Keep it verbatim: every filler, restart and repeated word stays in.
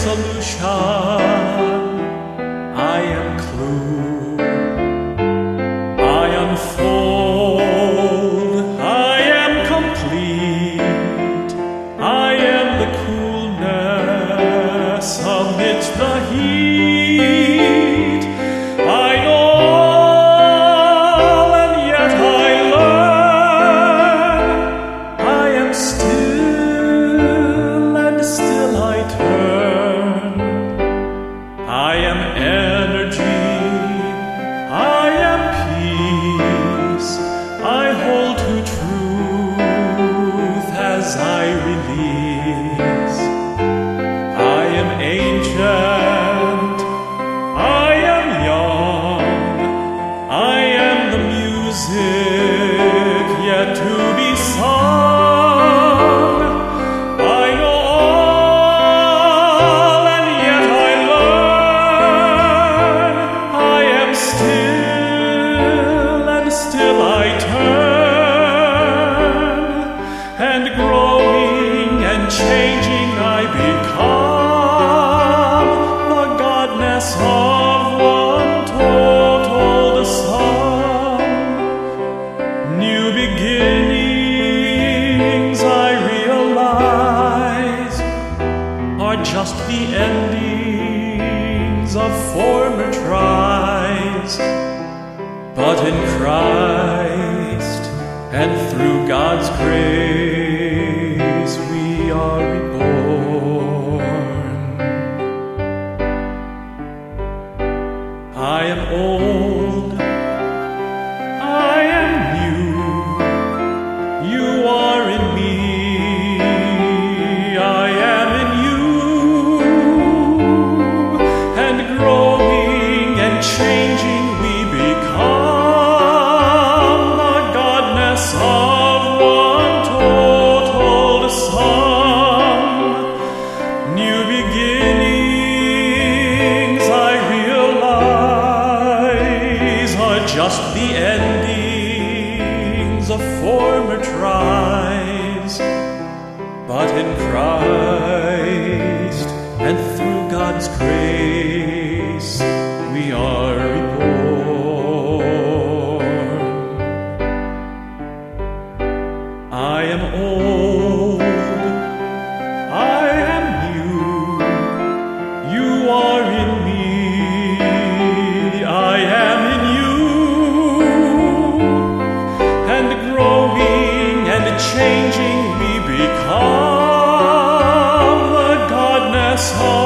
solution. I am clue. I unfold. I am complete. I am the coolness amidst the heat. I know all, and yet I learn. I am still, and still I turn. I am energy. I am peace. I hold to truth as I release. I am ancient. I am young. I am the music yet to be sung. I know all, and yet I learn. I am still, and still I turn. And growing and changing I become the godness of one total the sum. New beginnings I realize are just the endings of former tries. But in Christ and through God's grace we are reborn. I am old. I am new. You are in me. I am in you. And growing and changing we become the godness of one total sum. New beginnings I realize are just the endings of former tries. But in Christ and through God's grace we are reborn. I am old. I am new. You are in me. I am in you. And growing and changing we become the godness of